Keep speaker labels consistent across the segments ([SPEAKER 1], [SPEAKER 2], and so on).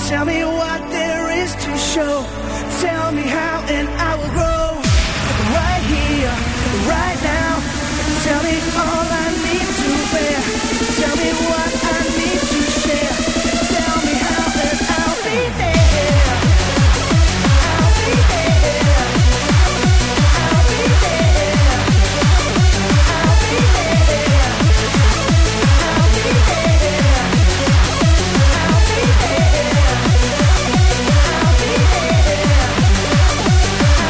[SPEAKER 1] Tell me what there is to show. Tell me how and I will grow. Right here, right now. Tell me all I need to bear. Tell me what I need to share. Tell me how and I'll be there. I'll be there. I'll be there. I'll be there. I'll be there. I'll be there. I'll be there.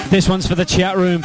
[SPEAKER 2] This one's for the chat room.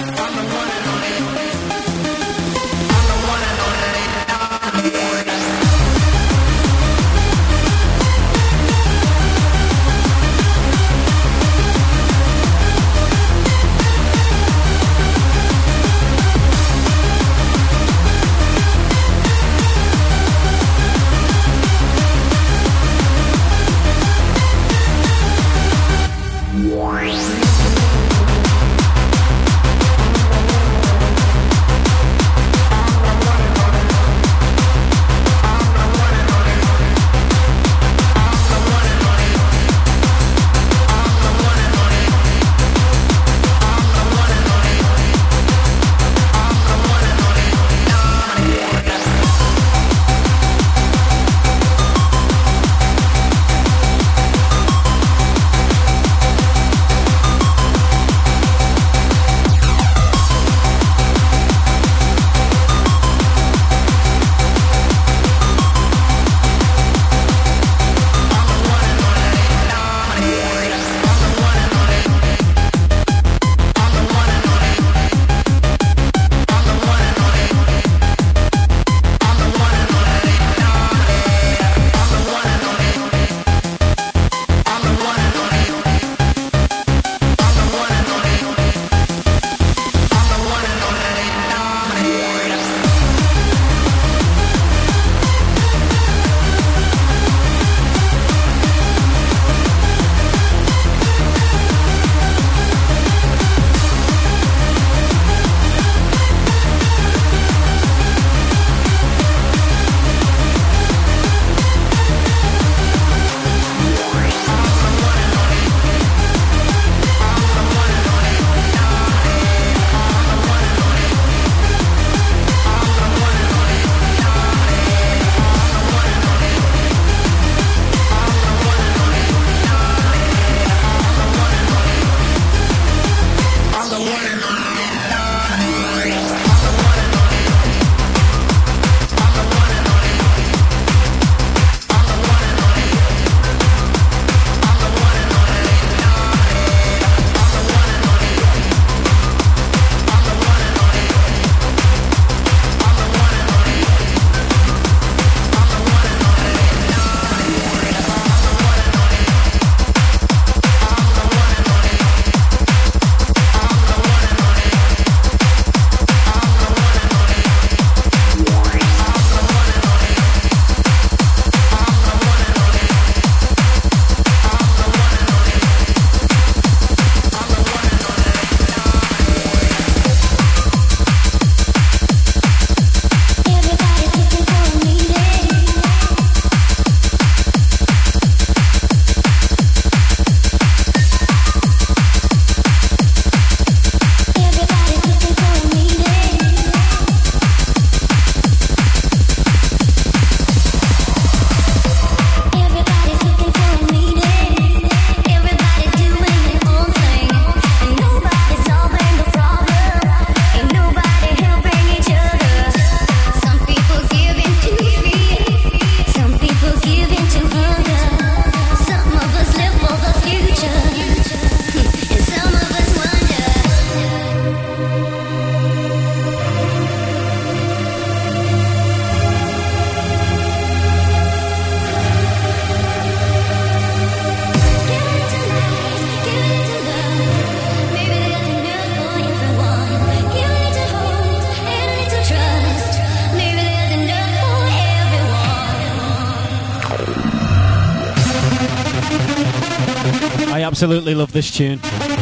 [SPEAKER 2] Absolutely love this tune.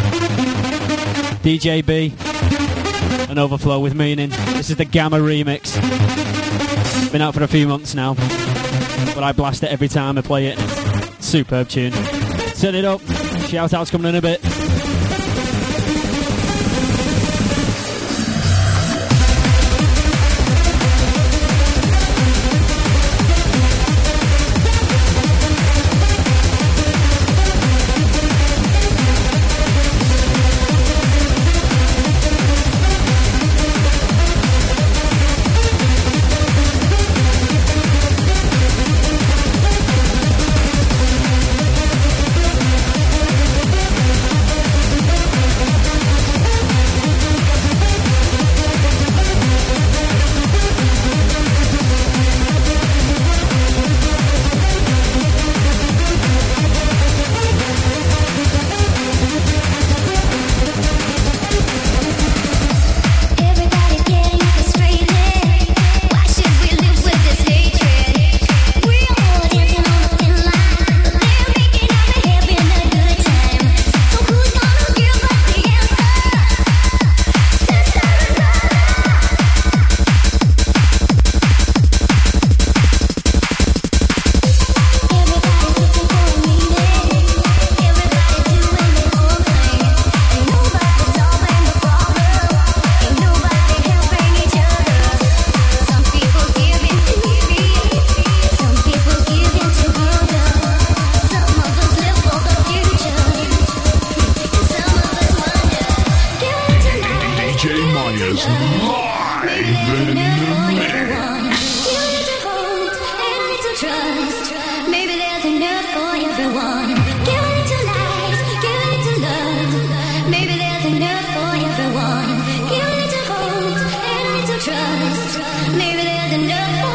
[SPEAKER 2] DJ B and Overflow with Meaning. This is the Gamma remix. Been out for a few months now, but I blast it every time I play it. Superb tune. Turn it up. Shout outs coming in a bit.
[SPEAKER 3] trust. Maybe there's enough for everyone. Give a little light, give a little love. Maybe there's enough for everyone. Give a little hope and a little trust. Maybe there's enough for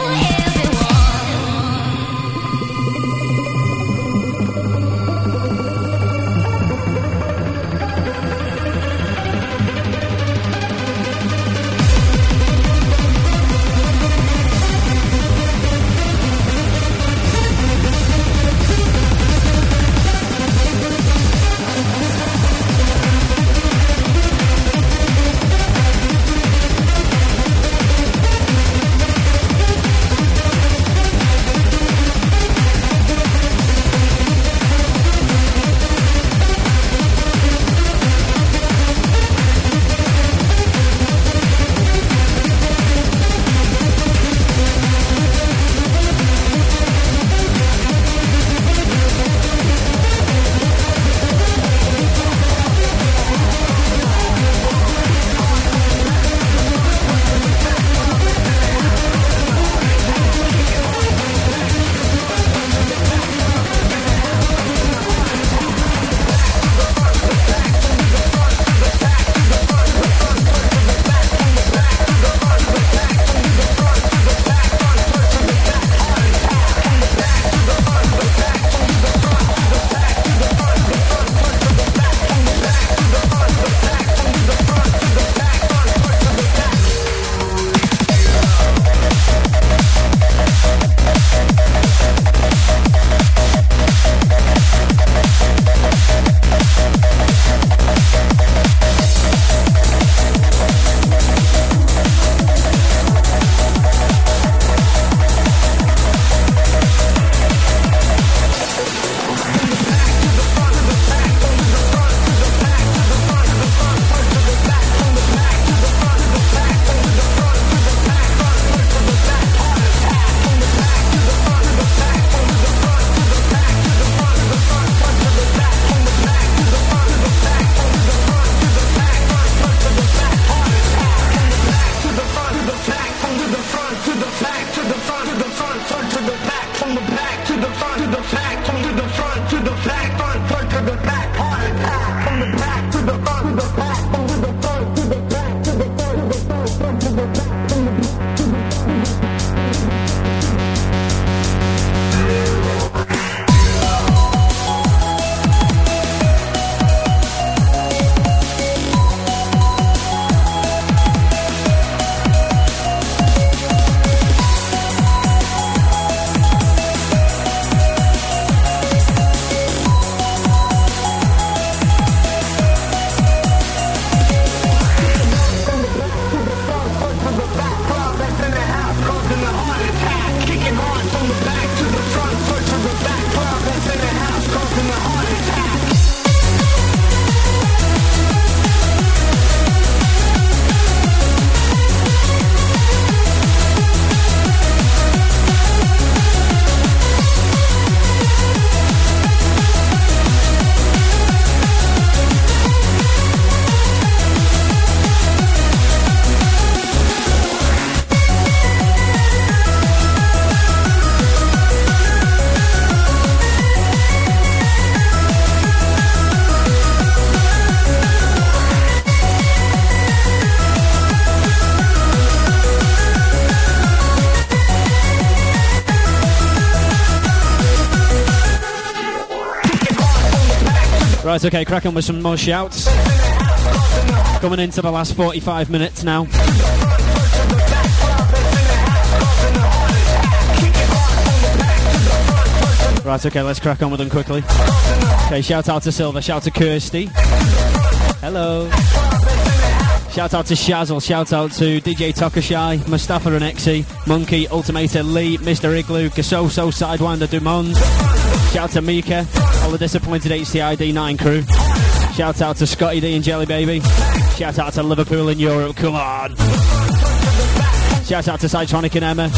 [SPEAKER 2] Right, okay, crack on with some more shouts. Coming into the last 45 minutes now. Right, okay, let's crack on with them quickly. Okay, shout out to Silver, shout to Kirsty. Hello. Shout out to Shazzle, shout out to DJ Tokashai, Mustafa and Exy, Monkey, Ultimator Lee, Mr. Igloo, Gasoso, Sidewinder Dumond. Shout to Mika, all the disappointed HCID 9 crew. Shout out to Scotty D and Jelly Baby. Shout out to Liverpool in Europe, come on. Shout out to Cytronic and Emma.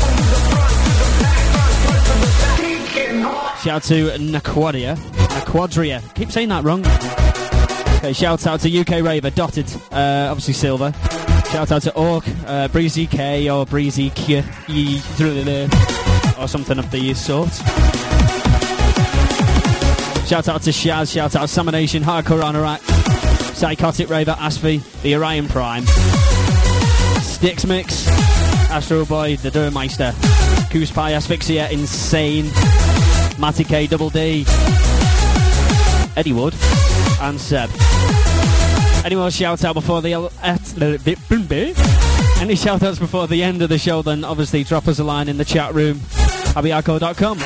[SPEAKER 2] Shout to Naquadria. Keep saying that wrong. Okay, shout out to UK Raver, Dotted, obviously Silver. Shout out to Orc, Breezy K or Breezy Q, or something of the sort. Shout out to Shaz, shout out to Samination, Hardcore Anorak, Psychotic Raver, Asfi, the Orion Prime, Styx Mix, Astro Boy, the Durmeister, Goose Pie, Asphyxia, Insane, Matty K, Double D, Eddie Wood, and Seb. Any more shout out before the any shout outs before the end of the show, then obviously drop us a line in the chat room, happyhardcore.com.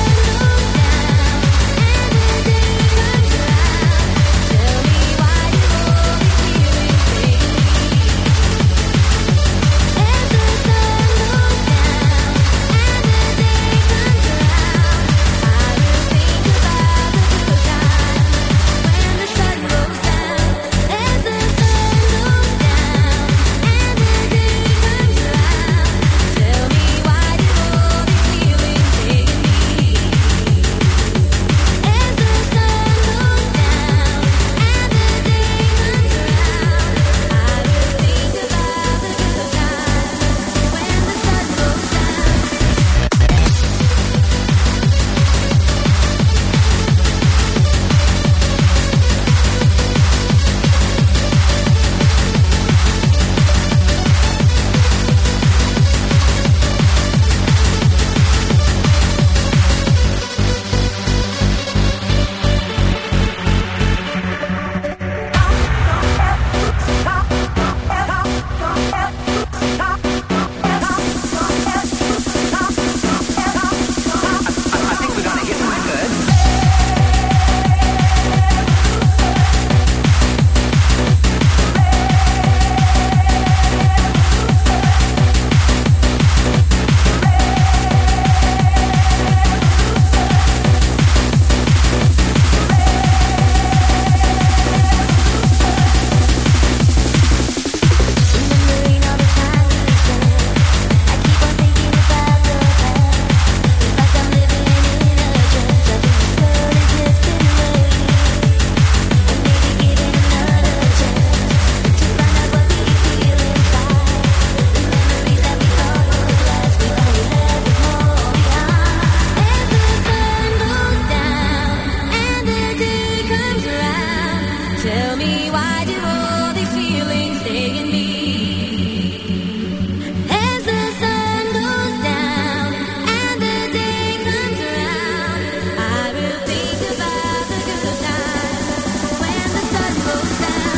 [SPEAKER 3] Why Tell me, why do all these feelings stay in me? As the sun goes down and the day comes around, I will think about the good times when the sun goes down.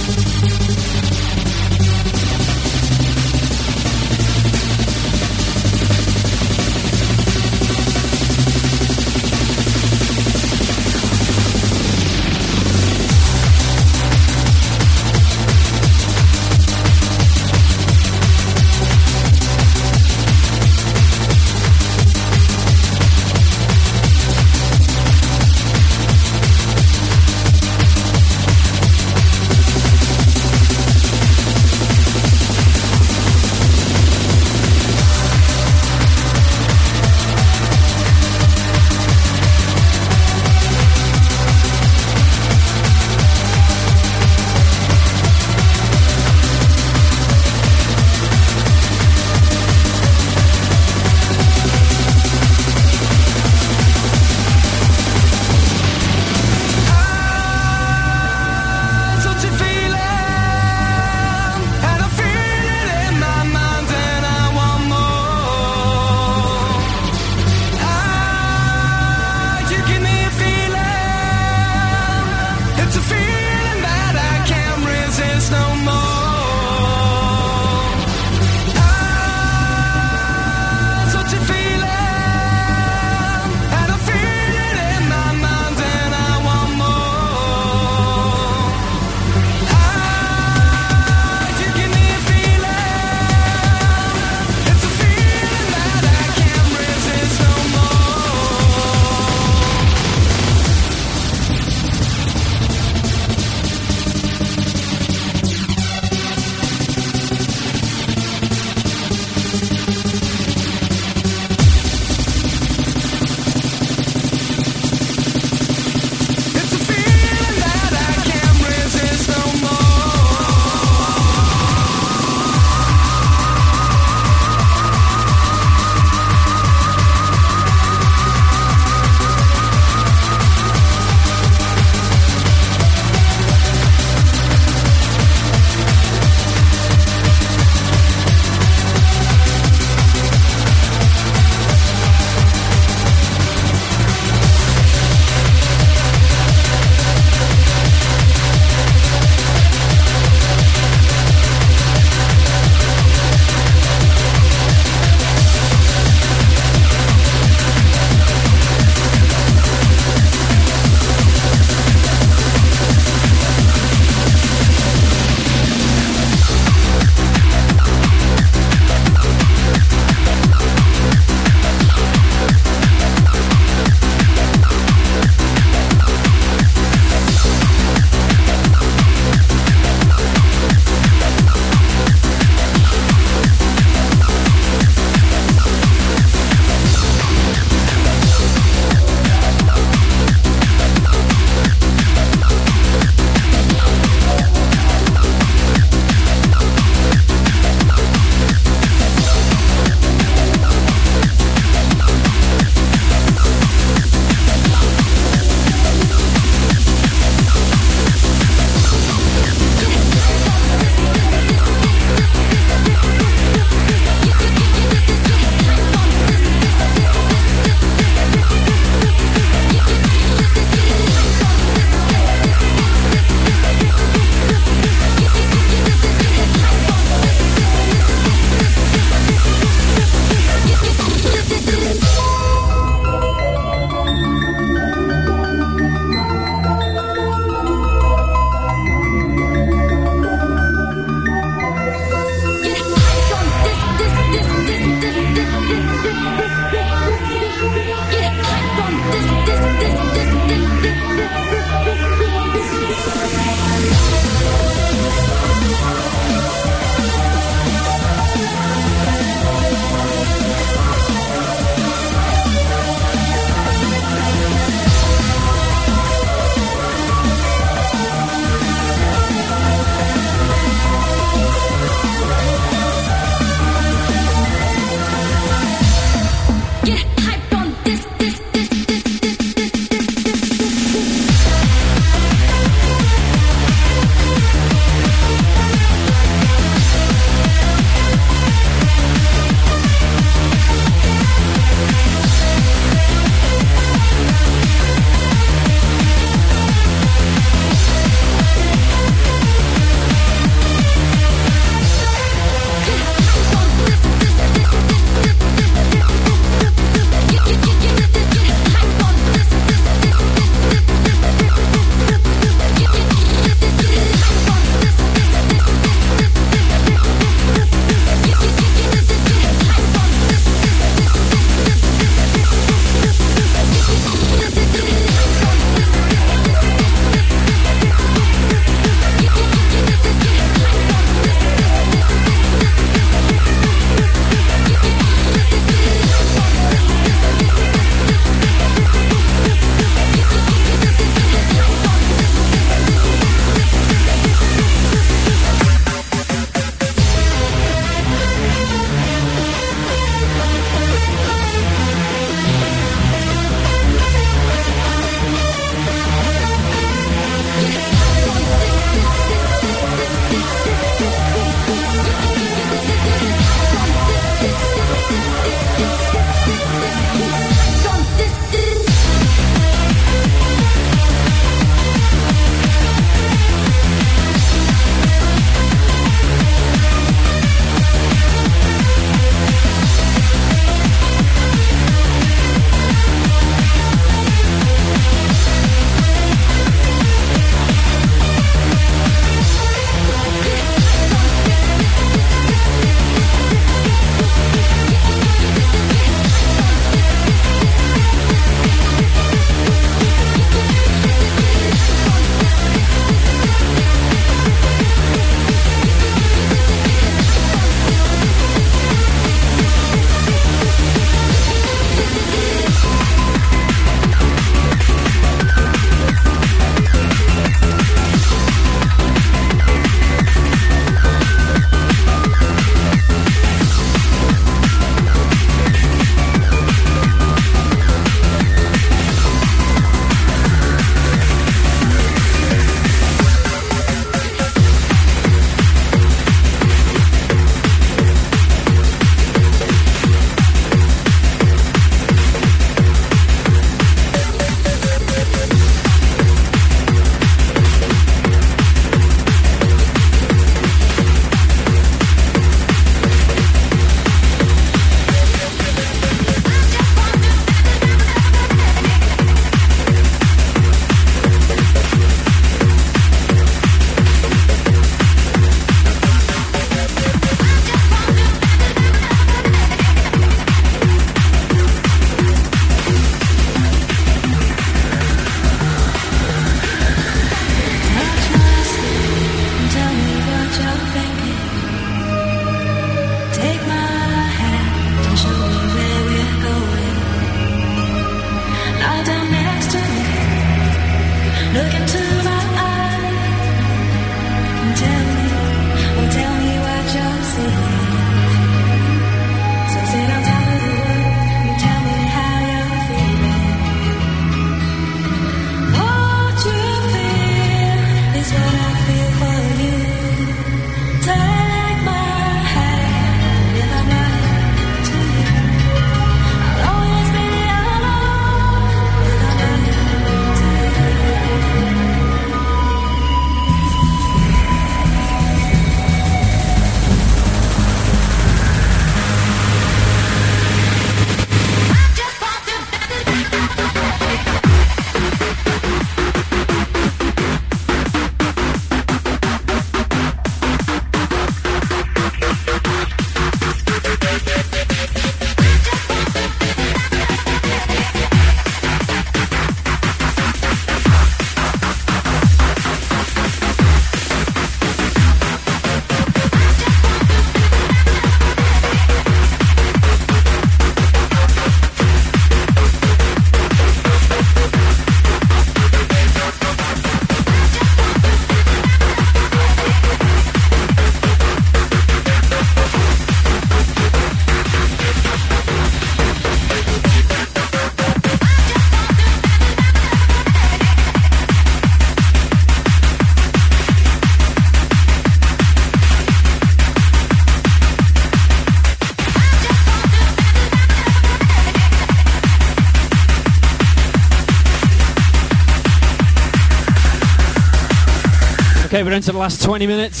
[SPEAKER 2] Okay, we're into the last 20 minutes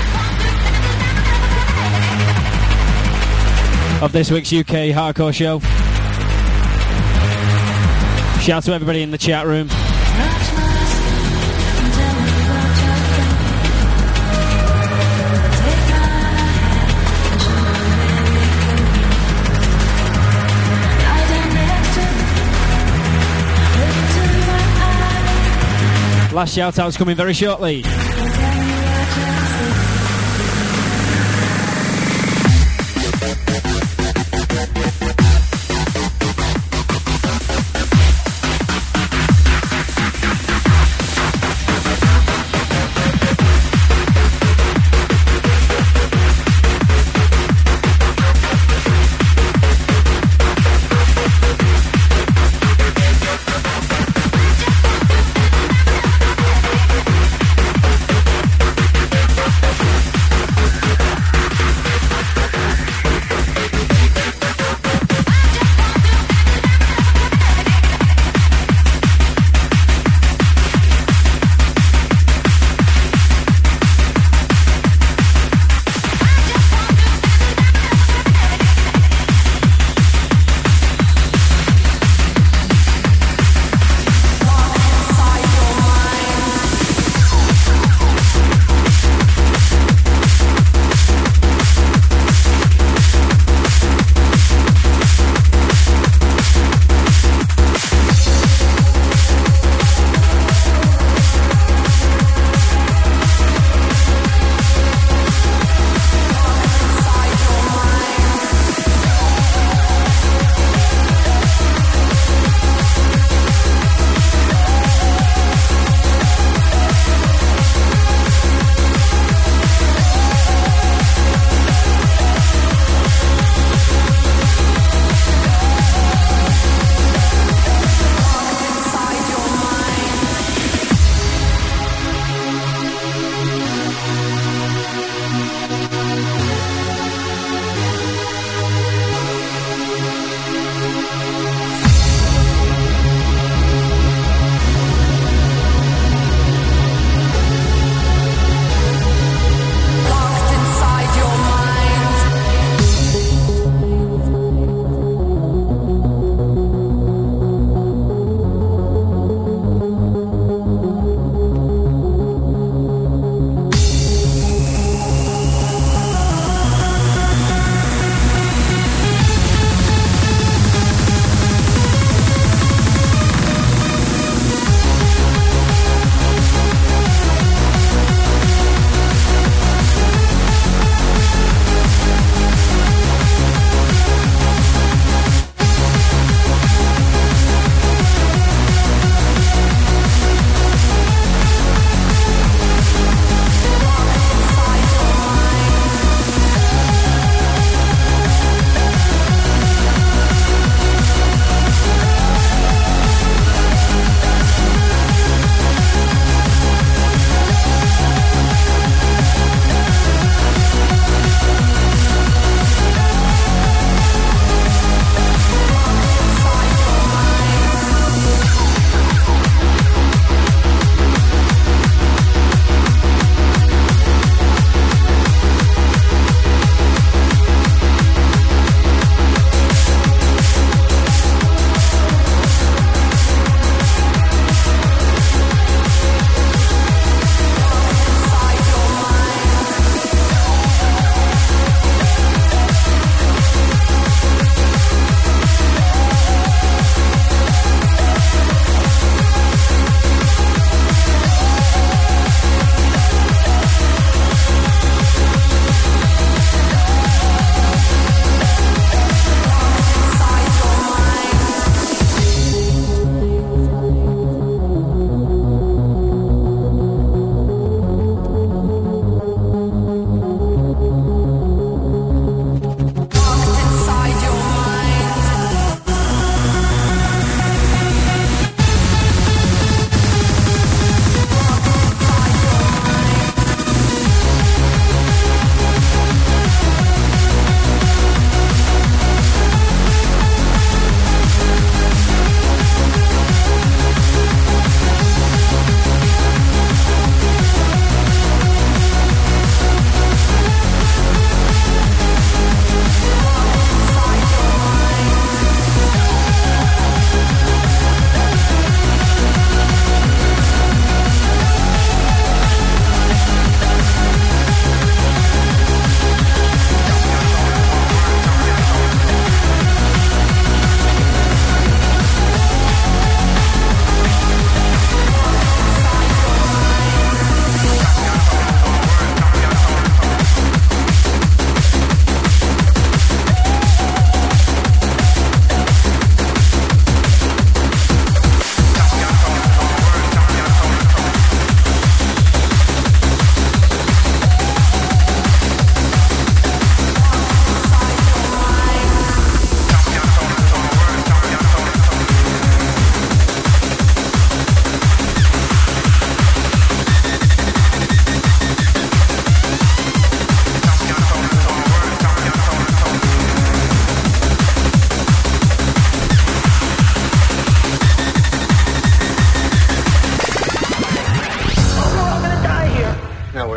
[SPEAKER 2] of this week's UK Hardcore Show. Shout out to everybody in the chat room. Last shout out's coming very shortly.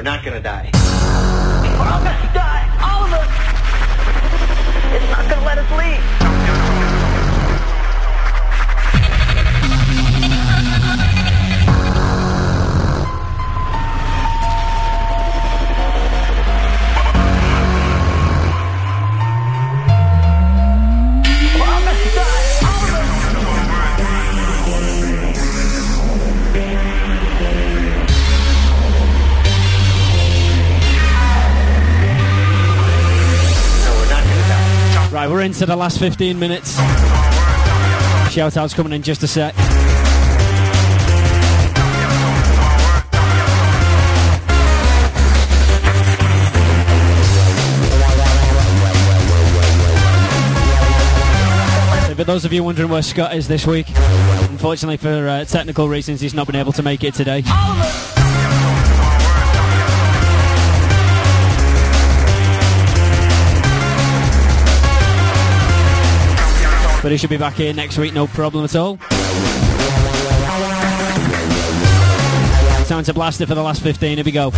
[SPEAKER 4] not gonna die.
[SPEAKER 1] We're all gonna die, all of us. It's not gonna let us leave.
[SPEAKER 2] Right, we're into the last 15 minutes. Shout-outs coming in just a sec. For those of you wondering where Scott is this week, unfortunately for technical reasons, he's not been able to make it today. But he should be back here next week, no problem at all. Time to blast it for the last 15, here we go.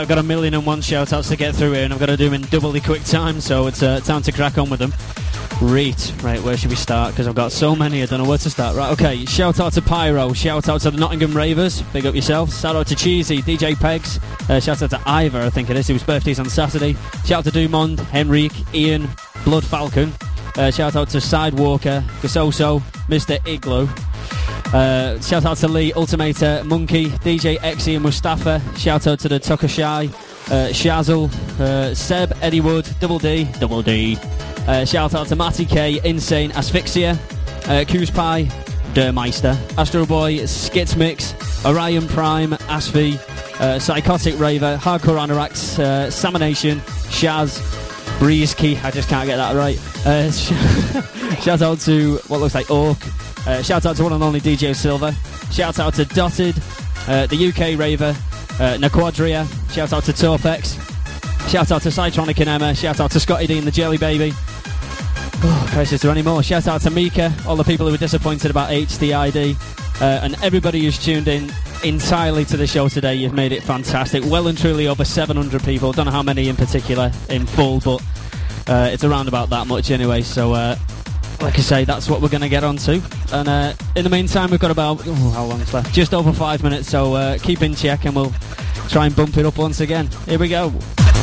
[SPEAKER 2] I've got 1,000,001 shout-outs to get through here, and I've got to do them in doubly quick time, so it's time to crack on with them. Right, where should we start? Because I've got so many, I don't know where to start. Right, okay, shout out to Pyro, shout out to the Nottingham Ravers, big up yourself. Shout out to Cheesy, DJ Pegs, shout out to Ivor, I think it is, whose birthday's on Saturday. Shout out to Dumond, Henrique, Ian, Blood Falcon. Shout out to Sidewalker, Gasoso, Mr. Igloo. Shout out to Lee, Ultimator, Monkey, DJ Exy and Mustafa. Shout out to the Tucker-Shy, Shazzle, Seb, Eddie Wood, Double D. Shout out to Matty K, Insane, Asphyxia, Coos Pie, Dermeister, Astro Boy, Skits Mix, Orion Prime, Asvi, Psychotic Raver, Hardcore Anoraks, Samination, Shaz, Breeze Key, I just can't get that right. Shout out to what looks like Orc. Shout out to one and only DJ Silver. Shout out to Dotted, the UK Raver, Naquadria. Shout out to Torpex. Shout out to Cytronic and Emma. Shout out to Scotty D and the Jelly Baby. Oh, Christ, is there any more? Shout out to Mika, all the people who were disappointed about HDID, and everybody who's tuned in entirely to the show today. You've made it fantastic. Well and truly over 700 people. Don't know how many in particular in full, but it's around about that much anyway. So, like I say, that's what we're going to get on to. And in the meantime, we've got about, how long's left? Just over 5 minutes, so keep in check and we'll try and bump it up once again. Here we go.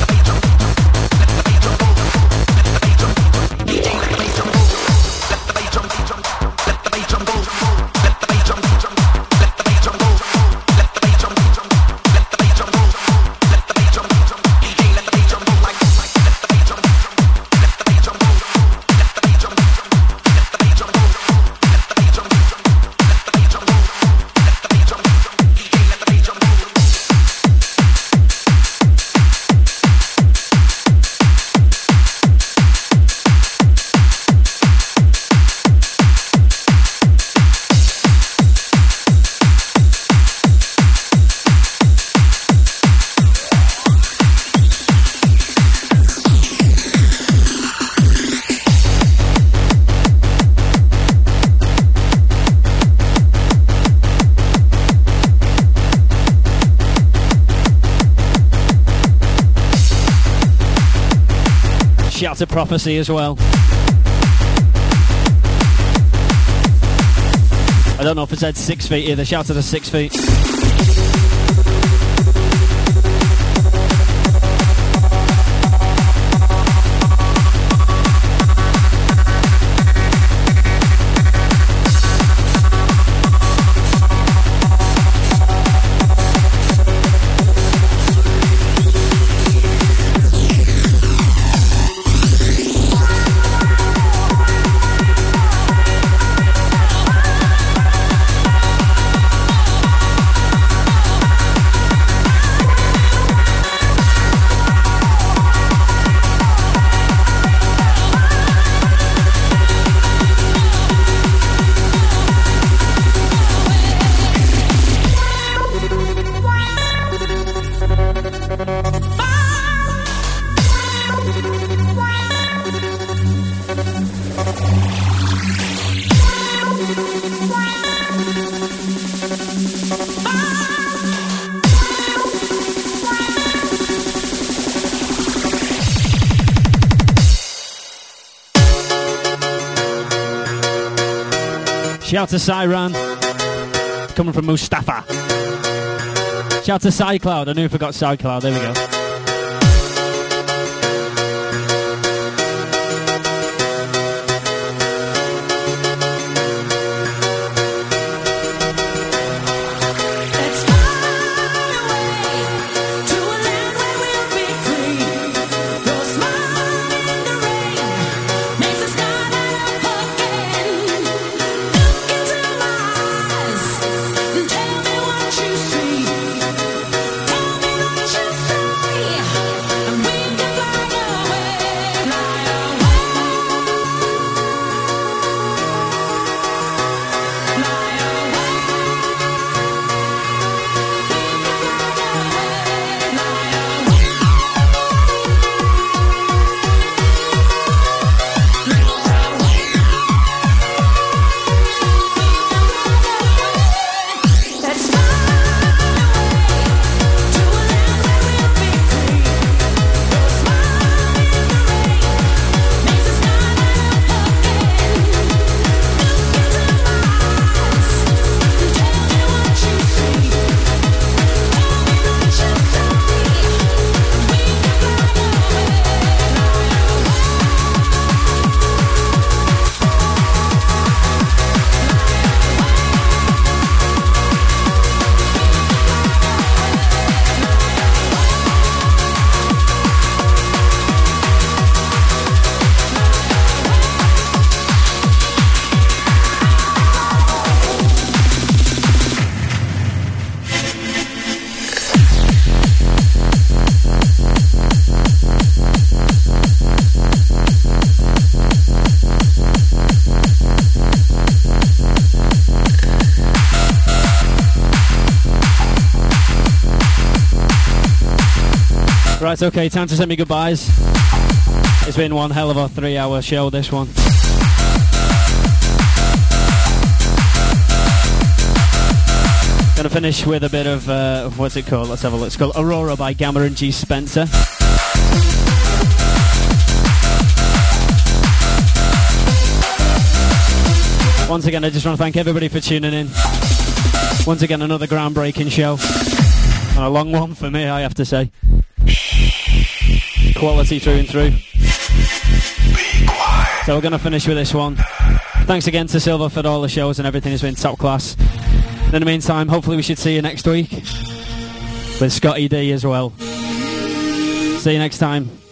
[SPEAKER 2] Shout to Prophecy as well. I don't know if it said 6 feet either. Shout to the 6 feet. Shout to Cyran, coming from Mustafa. Shout to Cycloud, I knew I forgot Cycloud, there we go.
[SPEAKER 4] Tell me what you see. Tell me what you
[SPEAKER 2] Right, okay, time to send me goodbyes. It's been one hell of a 3-hour show, this one. Gonna finish with a bit of, what's it called? Let's have a look. It's called Aurora by Gamma and G. Spencer. Once again, I just want to thank everybody for tuning in. Once again, another groundbreaking show. And a long one for me, I have to say. Quality through and through. So we're going to finish with this one. Thanks again to Silver for all the shows and everything has been top class. In the meantime, hopefully we should see you next week with Scotty D as well. See you next time.